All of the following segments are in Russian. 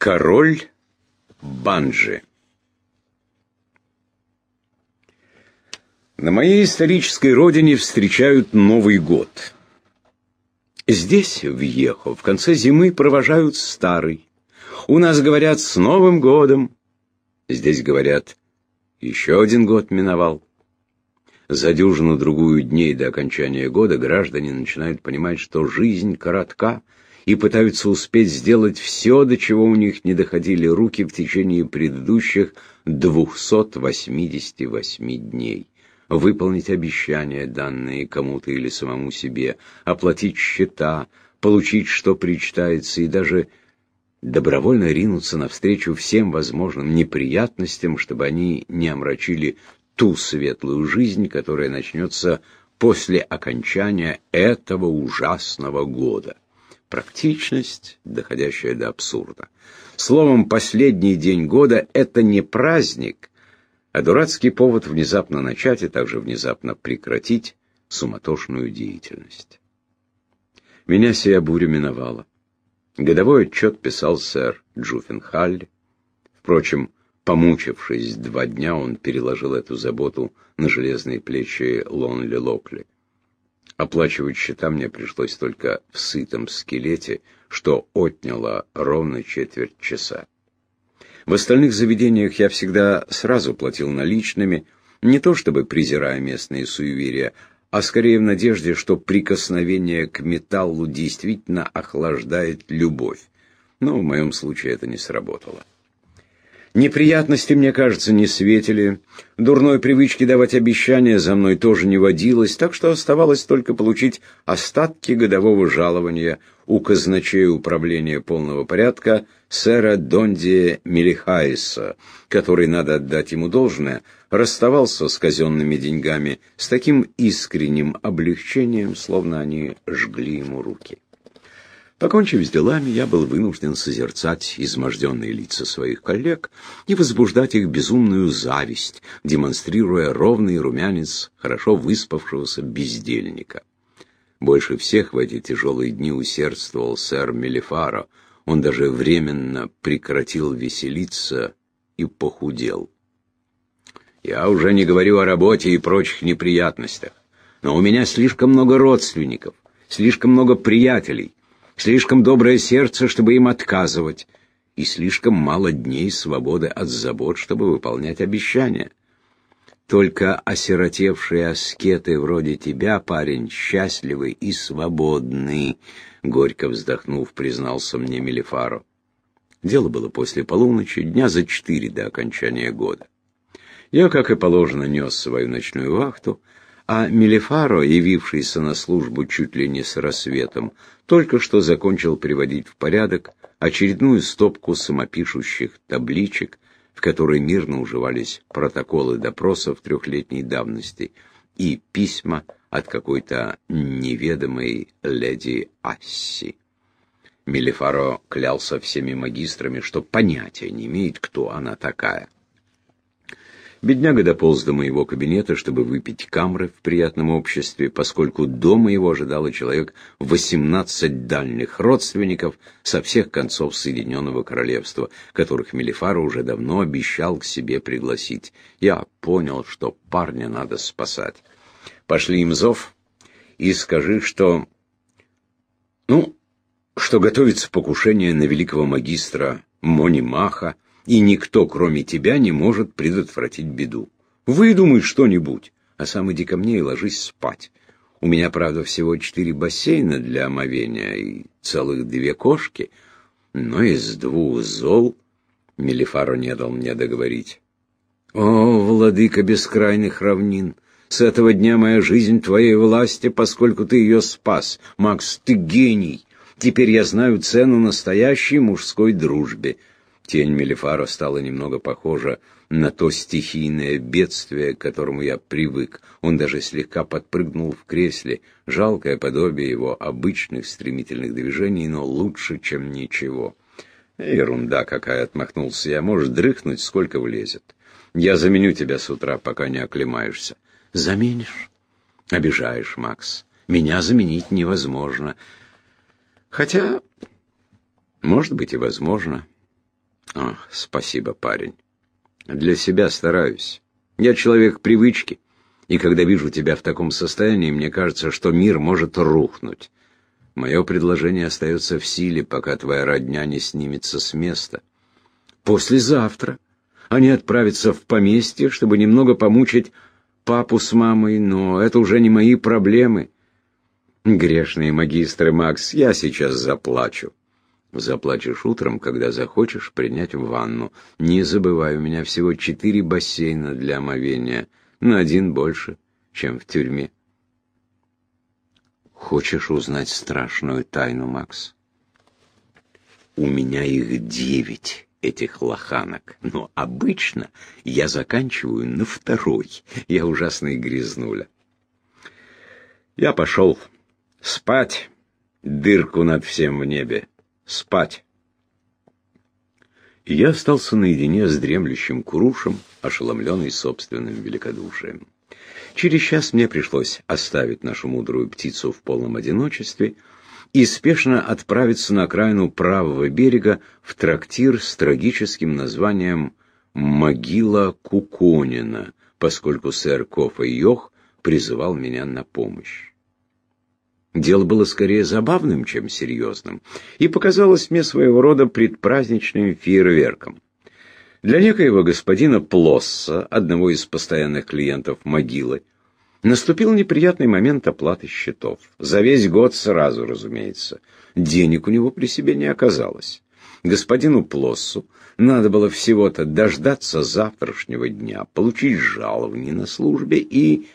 Король банджи. На моей исторической родине встречают Новый год. Здесь, в Йехо, в конце зимы провожают старый. У нас говорят «С Новым годом!». Здесь говорят «Еще один год миновал». За дюжину-другую дней до окончания года граждане начинают понимать, что жизнь коротка, и пытаются успеть сделать все, до чего у них не доходили руки в течение предыдущих 288 дней. Выполнить обещания, данные кому-то или самому себе, оплатить счета, получить, что причитается, и даже добровольно ринуться навстречу всем возможным неприятностям, чтобы они не омрачили ту светлую жизнь, которая начнется после окончания этого ужасного года. Практичность, доходящая до абсурда. Словом, последний день года — это не праздник, а дурацкий повод внезапно начать и также внезапно прекратить суматошную деятельность. Меня сия буря миновала. Годовой отчет писал сэр Джуффенхалли. Впрочем, помучившись 2 дня, он переложил эту заботу на железные плечи Лонли Локли. Оплачивать счета мне пришлось только в сытом скелете, что отняло ровно четверть часа. В остальных заведениях я всегда сразу платил наличными, не то чтобы презирая местные суеверия, а скорее в надежде, что прикосновение к металлу действительно охлаждает любовь. Но в моем случае это не сработало. Неприятности, мне кажется, не светили. Дурной привычки давать обещания за мной тоже не водилось, так что оставалось только получить остатки годового жалования у казначея управления полного порядка сэра Донди Мелихайса, который, надо отдать ему должное, расставался с казенными деньгами с таким искренним облегчением, словно они жгли ему руки. Покончив с делами, я был вынужден созерцать изможденные лица своих коллег и возбуждать их безумную зависть, демонстрируя ровный румянец хорошо выспавшегося бездельника. Больше всех в эти тяжелые дни усердствовал сэр Мелифаро. Он даже временно прекратил веселиться и похудел. Я уже не говорю о работе и прочих неприятностях, но у меня слишком много родственников, слишком много приятелей, слишком доброе сердце, чтобы им отказывать, и слишком мало дней свободы от забот, чтобы выполнять обещания. Только осиротевшие аскеты вроде тебя, парень, счастливы и свободны, горько вздохнув, признался мне Мелифаро. Дело было после полуночи, дня за 4 до окончания года. Я, как и положено, нес свою ночную вахту, а Мелифаро, явившийся на службу чуть ли не с рассветом, только что закончил приводить в порядок очередную стопку самопишущих табличек, в которой мирно уживались протоколы допросов 3-летней давности и письма от какой-то неведомой леди Асси. Мелифаро клялся всеми магистрами, что понятия не имеет, кто она такая. Бедняга дополз до моего кабинета, чтобы выпить камры в приятном обществе, поскольку дома его ожидало человек 18 дальних родственников со всех концов Соединенного Королевства, которых Мелифаро уже давно обещал к себе пригласить. Я понял, что парня надо спасать. Пошли им зов и скажи, что готовится покушение на великого магистра Монимаха, и никто, кроме тебя, не может предотвратить беду. Выдумай что-нибудь, а сам иди ко мне и ложись спать. У меня, правда, всего 4 бассейна для омовения и целых 2 кошки, но из 2 зол Мелифаро не дал мне договорить. О, владыка бескрайних равнин! С этого дня моя жизнь в твоей власти, поскольку ты ее спас. Макс, ты гений! Теперь я знаю цену настоящей мужской дружбе. Тень Мелифаро стала немного похожа на то стихийное бедствие, к которому я привык. Он даже слегка подпрыгнул в кресле. Жалкое подобие его обычных стремительных движений, но лучше, чем ничего. Ерунда какая, отмахнулся я. Можешь дрыхнуть, сколько влезет. Я заменю тебя с утра, пока не оклемаешься. Заменишь? Обижаешь, Макс. Меня заменить невозможно. Хотя, может быть, и возможно. Ах, спасибо, парень. Для себя стараюсь. Я человек привычки, и когда вижу тебя в таком состоянии, мне кажется, что мир может рухнуть. Мое предложение остается в силе, пока твоя родня не снимется с места. Послезавтра они отправятся в поместье, чтобы немного помучить папу с мамой, но это уже не мои проблемы. Грешные магистры, Макс, я сейчас заплачу. Заплачешь утром, когда захочешь принять ванну. Не забывай, у меня всего 4 бассейна для омовения, на 1 больше, чем в тюрьме. Хочешь узнать страшную тайну, Макс? У меня их 9, этих лоханок, но обычно я заканчиваю на 2. Я ужасный грязнуля. Я пошел спать, дырку над всем в небе. Спать. И я остался наедине с дремлющим Курушем, ошеломленный собственным великодушием. Через час мне пришлось оставить нашу мудрую птицу в полном одиночестве и спешно отправиться на окраину правого берега в трактир с трагическим названием «Могила Куконина», поскольку сэр Кофа Йох призывал меня на помощь. Дело было скорее забавным, чем серьезным, и показалось мне своего рода предпраздничным фейерверком. Для некоего господина Плосса, одного из постоянных клиентов могилы, наступил неприятный момент оплаты счетов. За весь год сразу, разумеется. Денег у него при себе не оказалось. Господину Плоссу надо было всего-то дождаться завтрашнего дня, получить жалование на службе и...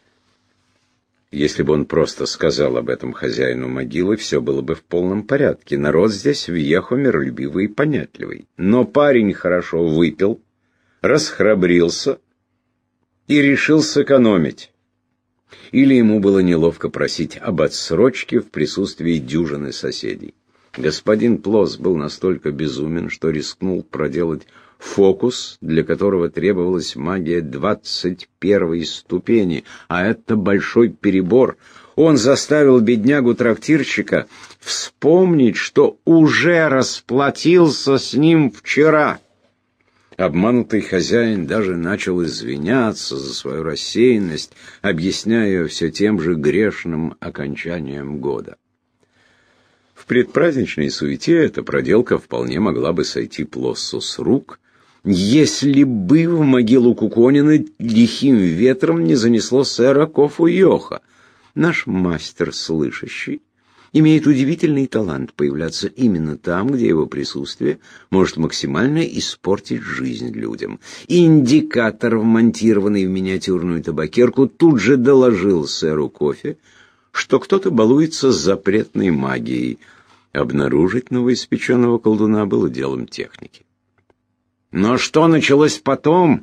Если бы он просто сказал об этом хозяину могилы, все было бы в полном порядке. Народ здесь вьехо миролюбивый и понятливый. Но парень хорошо выпил, расхрабрился и решил сэкономить. Или ему было неловко просить об отсрочке в присутствии дюжины соседей. Господин Плос был настолько безумен, что рискнул проделать фокус, для которого требовалась магия 21-й ступени, а это большой перебор. Он заставил беднягу-трактирщика вспомнить, что уже расплатился с ним вчера. Обманутый хозяин даже начал извиняться за свою рассеянность, объясняя ее все тем же грешным окончанием года. В предпраздничной суете эта проделка вполне могла бы сойти Плоссу с рук, если бы в могилу Куконина лихим ветром не занесло сэра Кофу Йоха. Наш мастер слышащий имеет удивительный талант появляться именно там, где его присутствие может максимально испортить жизнь людям. Индикатор, вмонтированный в миниатюрную табакерку, тут же доложил сэру Кофе, что кто-то балуется с запретной магией. Обнаружить новоиспеченного колдуна было делом техники. Но что началось потом?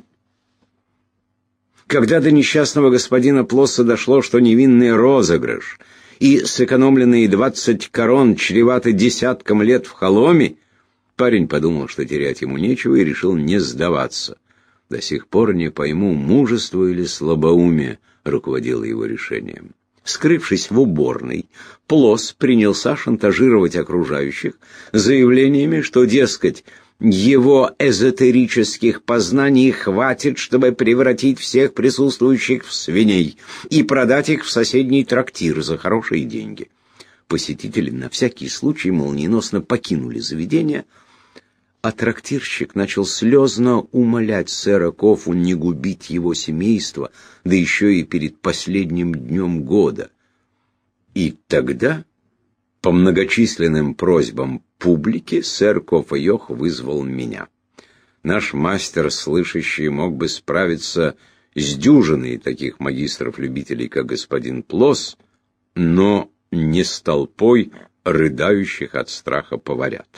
Когда до несчастного господина Плосса дошло, что невинный розыгрыш и сэкономленные 20 корон чреваты десятком лет в холоме, парень подумал, что терять ему нечего, и решил не сдаваться. До сих пор не пойму, мужество или слабоумие руководило его решением. Скрывшись в уборной, Плос принялся шантажировать окружающих заявлениями, что, дескать, его эзотерических познаний хватит, чтобы превратить всех присутствующих в свиней и продать их в соседний трактир за хорошие деньги. Посетители на всякий случай молниеносно покинули заведение, а трактирщик начал слезно умолять сэра Кофу не губить его семейство, да еще и перед последним днем года. И тогда, по многочисленным просьбам публики, сэр Кофа Йох вызвал меня. Наш мастер слышащий мог бы справиться с дюжиной таких магистров-любителей, как господин Плос, но не с толпой рыдающих от страха поварят.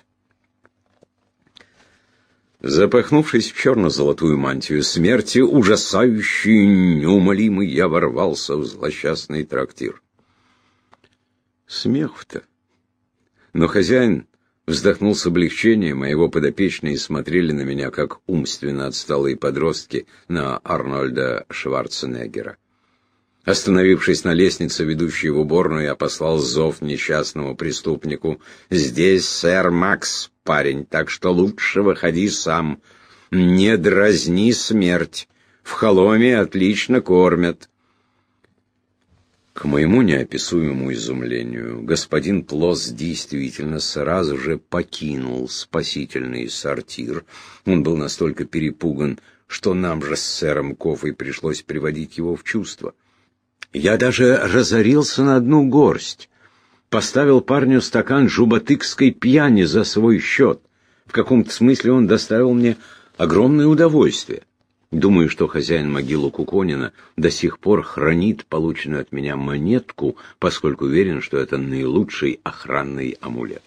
Запахнувшись в черно-золотую мантию смерти, ужасающий и неумолимый, я ворвался в злосчастный трактир. Смех-то. Но хозяин вздохнул с облегчением, а его подопечные смотрели на меня, как умственно отсталые подростки на Арнольда Шварценеггера. Остановившись на лестнице, ведущей в уборную, я послал зов несчастному преступнику. «Здесь сэр Макс, парень, так что лучше выходи сам. Не дразни смерть. В Холоме отлично кормят». К моему неописуемому изумлению, господин Плос действительно сразу же покинул спасительный сортир. Он был настолько перепуган, что нам же с сэром Кофой пришлось приводить его в чувство. Я даже разорился на одну горсть. Поставил парню стакан жуботыкской пьяни за свой счет. В каком-то смысле он доставил мне огромное удовольствие. Думаю, что хозяин могилы Куконина до сих пор хранит полученную от меня монетку, поскольку уверен, что это наилучший охранный амулет.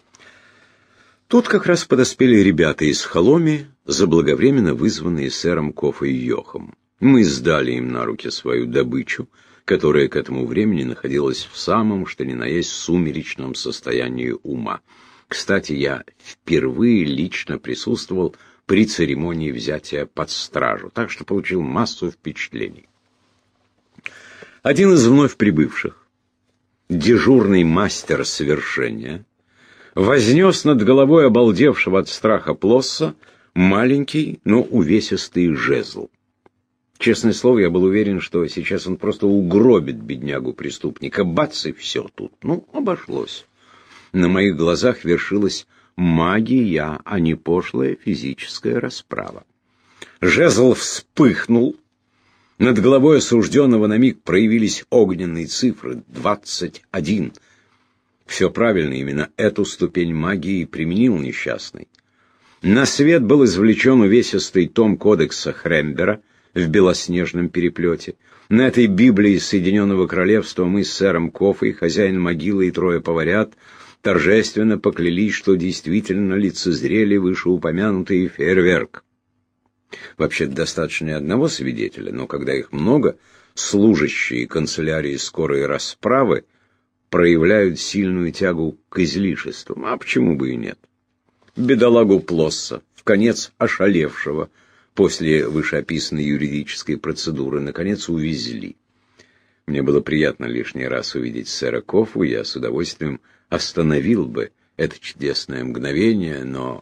Тут как раз подоспели ребята из Холоми, заблаговременно вызванные сэром Кофой и Йохом. Мы сдали им на руки свою добычу, которая к этому времени находилась в самом, что ни на есть, сумеречном состоянии ума. Кстати, я впервые лично присутствовал при церемонии взятия под стражу, так что получил массу впечатлений. Один из вновь прибывших, дежурный мастер совершения, вознес над головой обалдевшего от страха Плосса маленький, но увесистый жезл. Честное слово, я был уверен, что сейчас он просто угробит беднягу-преступника. Бац, и все тут. Ну, обошлось. На моих глазах вершилась магия, а не пошлая физическая расправа. Жезл вспыхнул. Над головой осужденного на миг проявились огненные цифры 21. Все правильно, именно эту ступень магии применил несчастный. На свет был извлечен увесистый том кодекса Хрембера в белоснежном переплете. На этой Библии Соединенного Королевства мы с сэром Кофой, хозяин могилы и трое поварят, торжественно поклялись, что действительно лицезрели вышеупомянутый фейерверк. Вообще достаточно одного свидетеля, но когда их много, служащие канцелярии скорой расправы проявляют сильную тягу к излишествам. А почему бы и нет? Бедолагу Плосса, вконец ошалевшего после вышеописанной юридической процедуры, наконец увезли. Мне было приятно лишний раз увидеть сэра Кофу, я с удовольствием остановил бы это чудесное мгновение, но...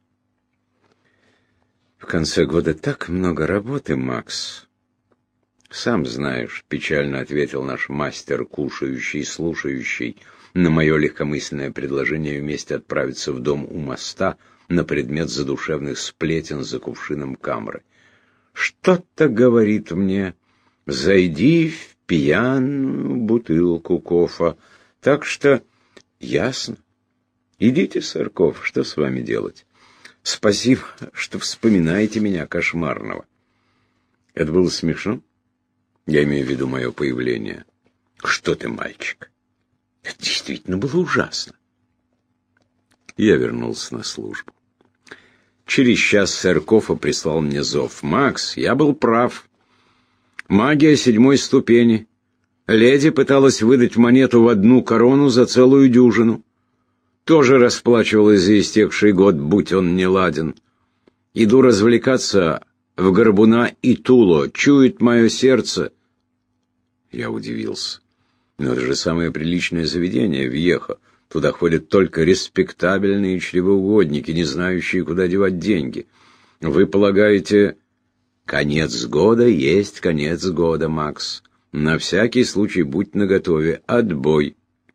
В конце года так много работы, Макс. Сам знаешь, печально ответил наш мастер, кушающий, слушающий, на мое легкомысленное предложение вместе отправиться в дом у моста на предмет задушевных сплетен за кувшином камры. Что-то говорит мне, зайди в пьяную бутылку кофа. Так что ясно. Идите, сэр Коф, что с вами делать? Спасибо, что вспоминаете меня кошмарного. Это было смешно? Я имею в виду мое появление. Что ты, мальчик? Это действительно было ужасно. Я вернулся на службу. Через час сэр Кофа прислал мне зов. «Макс, я был прав. Магия 7-й ступени. Леди пыталась выдать монету в 1 корону за целую дюжину. Тоже расплачивалась за истекший год, будь он неладен. Иду развлекаться в Горбуна и Туло. Чует мое сердце». Я удивился. Но это же самое приличное заведение в Вьехо. Туда ходят только респектабельные чревоугодники, не знающие, куда девать деньги. Вы полагаете, конец года есть конец года, Макс. На всякий случай будь наготове. Отбой.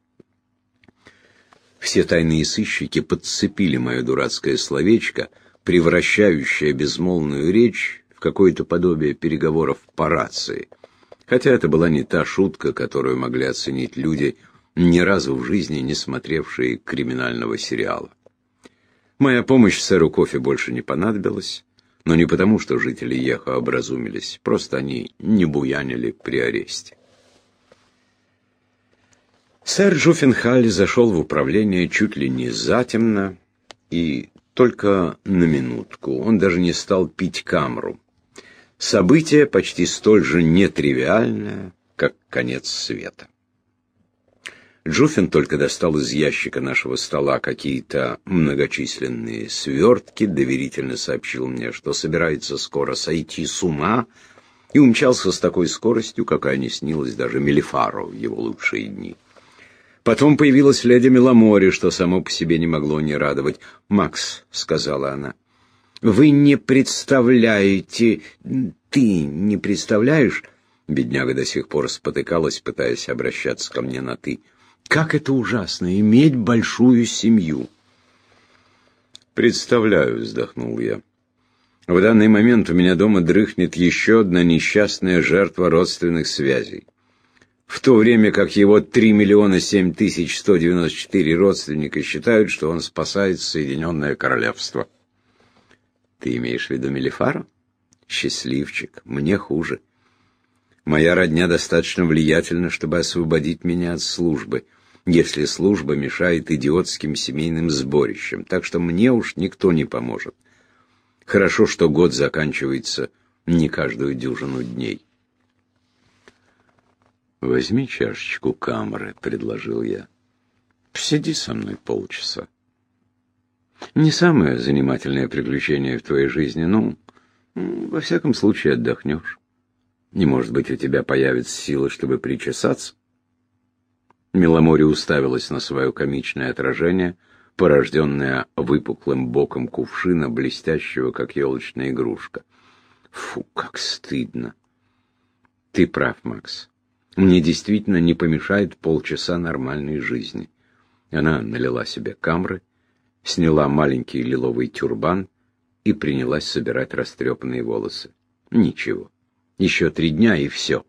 Все тайные сыщики подцепили мое дурацкое словечко, превращающее безмолвную речь в какое-то подобие переговоров по рации. Хотя это была не та шутка, которую могли оценить люди, ни разу в жизни не смотревшие криминального сериала. Моя помощь сэру Кофе больше не понадобилась, но не потому, что жители Йехо образумились, просто они не буянили при аресте. Сэр Джуффенхаль зашел в управление чуть ли не затемно и только на минутку. Он даже не стал пить камру. Событие почти столь же нетривиальное, как конец света. Джуффин только достал из ящика нашего стола какие-то многочисленные свертки, доверительно сообщил мне, что собирается скоро сойти с ума, и умчался с такой скоростью, какая не снилась даже Мелифару в его лучшие дни. Потом появилась леди Меломори, что само по себе не могло не радовать. «Макс», — сказала она, — «вы не представляете, ты не представляешь...» Бедняга до сих пор спотыкалась, пытаясь обращаться ко мне на «ты». «Как это ужасно — иметь большую семью!» «Представляю», — вздохнул я. «В данный момент у меня дома дрыхнет еще одна несчастная жертва родственных связей. В то время как его 3 007 194 родственника считают, что он спасает Соединенное Королевство». «Ты имеешь в виду Мелифару? Счастливчик, мне хуже. Моя родня достаточно влиятельна, чтобы освободить меня от службы, если служба мешает идиотским семейным сборищам, так что мне уж никто не поможет. Хорошо, что год заканчивается не каждую дюжину дней». «Возьми чашечку камры», — предложил я. «Посиди со мной полчаса. Не самое занимательное приключение в твоей жизни, но, во всяком случае, отдохнешь. И, может быть, у тебя появится сила, чтобы причесаться». Меломори уставилась на свое комичное отражение, порожденное выпуклым боком кувшина, блестящего, как елочная игрушка. «Фу, как стыдно!» «Ты прав, Макс. Мне действительно не помешает полчаса нормальной жизни». Она налила себе камры, сняла маленький лиловый тюрбан и принялась собирать растрепанные волосы. «Ничего. Еще 3 дня и все.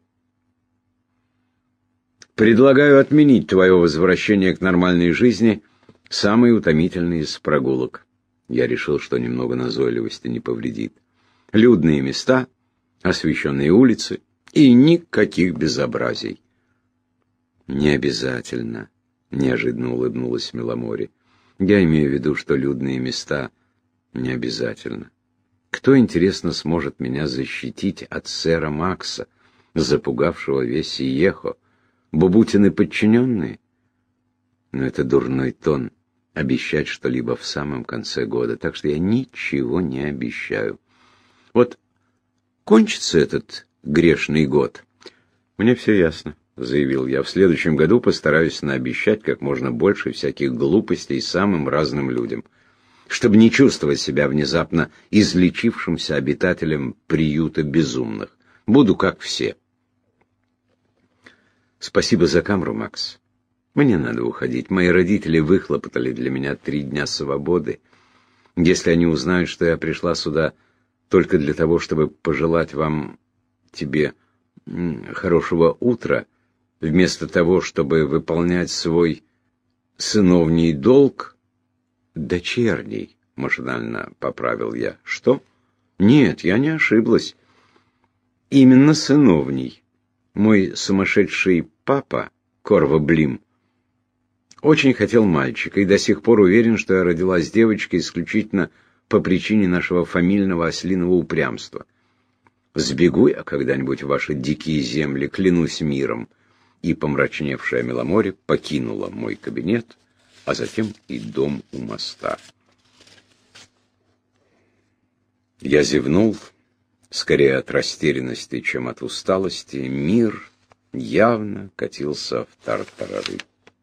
Предлагаю отменить твое возвращение к нормальной жизни, самый утомительный из прогулок». Я решил, что немного назойливости не повредит. Людные места, освещенные улицы и никаких безобразий. «Не обязательно», — неожиданно улыбнулась Меломори. «Я имею в виду, что людные места не обязательно. Кто, интересно, сможет меня защитить от сэра Макса, запугавшего весь Иехо? Бубутины подчиненные? Но это дурной тон — обещать что-либо в самом конце года, так что я ничего не обещаю. Вот кончится этот грешный год. Мне все ясно, — заявил я. В следующем году постараюсь наобещать как можно больше всяких глупостей самым разным людям, чтобы не чувствовать себя внезапно излечившимся обитателем приюта безумных. Буду как все. Спасибо за камру, Макс. Мне надо уходить. Мои родители выхлопотали для меня 3 дня свободы. Если они узнают, что я пришла сюда только для того, чтобы пожелать тебе хорошего утра, вместо того, чтобы выполнять свой сыновний долг, дочерний, машинально поправил я. Что? Нет, я не ошиблась. Именно сыновний. Мой сумасшедший папа, Корва Блим, очень хотел мальчика и до сих пор уверен, что я родилась девочкой исключительно по причине нашего фамильного ослиного упрямства. Сбегу я когда-нибудь в ваши дикие земли, клянусь миром. И помрачневшая Меломори покинула мой кабинет, а затем и дом у моста. Я зевнул, скорее от растерянности, чем от усталости. Мир явно катился в тартарары.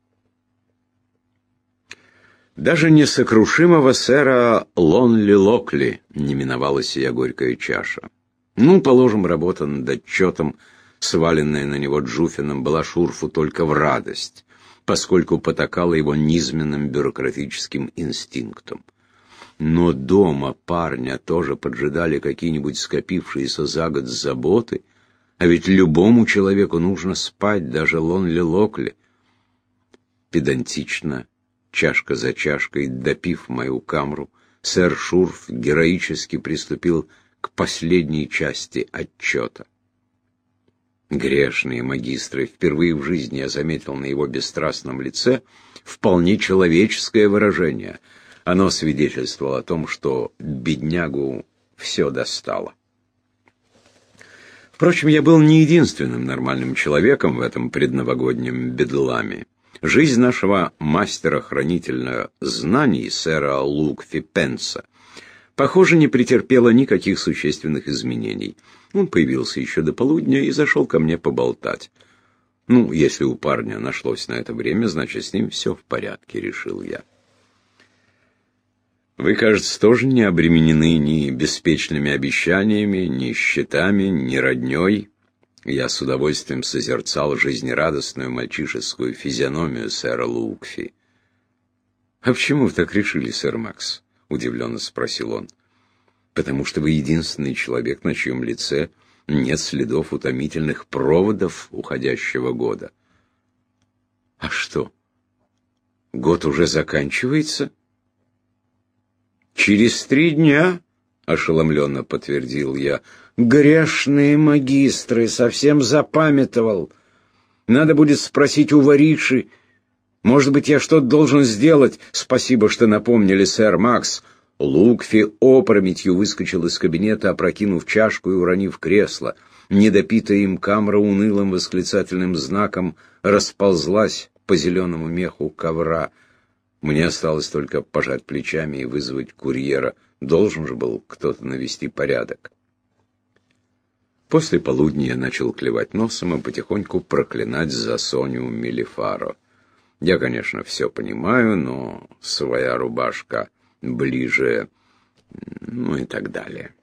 Даже несокрушимого сэра Лонли Локли не миновала сия горькая чаша. Ну, положим, работа над отчетом, сваленная на него Джуфином, была Шурфу только в радость, поскольку потакала его низменным бюрократическим инстинктом. Но дома парня тоже поджидали какие-нибудь скопившиеся за год заботы, а ведь любому человеку нужно спать, даже Лонли Локли. Педантично, чашка за чашкой, допив мою камру, сэр Шурф героически приступил к последней части отчета. Грешные магистры, впервые в жизни я заметил на его бесстрастном лице вполне человеческое выражение. Оно свидетельствовало о том, что беднягу все достало. Впрочем, я был не единственным нормальным человеком в этом предновогоднем бедламе. Жизнь нашего мастера-хранителя знаний, сэра Лукфи Пенса, похоже, не претерпела никаких существенных изменений. Он появился еще до полудня и зашел ко мне поболтать. Ну, если у парня нашлось на это время, значит, с ним все в порядке, решил я. Вы, кажется, тоже не обременены ни беспечными обещаниями, ни счетами, ни родней. Я с удовольствием созерцал жизнерадостную мальчишескую физиономию сэра Лукфи. «А почему вы так решили, сэр Макс?» — удивленно спросил он. «Потому что вы единственный человек, на чьем лице нет следов утомительных проводов уходящего года». «А что, год уже заканчивается?» «Через 3 дня», — ошеломленно подтвердил я. «Грешные магистры, совсем запамятовал. Надо будет спросить у вориши. Может быть, я что-то должен сделать. Спасибо, что напомнили, сэр Макс». Лукфи опрометью выскочил из кабинета, опрокинув чашку и уронив кресло. Недопитая им камра унылым восклицательным знаком расползлась по зеленому меху ковра. Мне осталось только пожать плечами и вызвать курьера. Должен же был кто-то навести порядок. После полудня я начал клевать носом и потихоньку проклинать за Соню Мелифаро. Я, конечно, все понимаю, но своя рубашка ближе, ну и так далее.